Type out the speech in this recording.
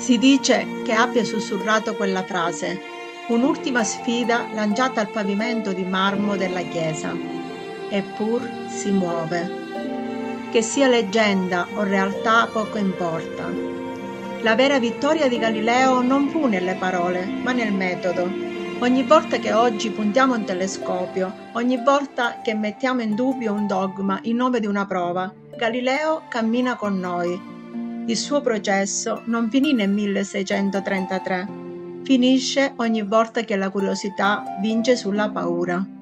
Si dice che abbia sussurrato quella frase, un'ultima sfida lanciata al pavimento di marmo della chiesa. Eppur si muove. Che sia leggenda o realtà poco importa. La vera vittoria di Galileo non fu nelle parole, ma nel metodo. Ogni volta che oggi puntiamo un telescopio, ogni volta che mettiamo in dubbio un dogma in nome di una prova, Galileo cammina con noi. Il suo processo non finì nel 1633, finisce ogni volta che la curiosità vince sulla paura.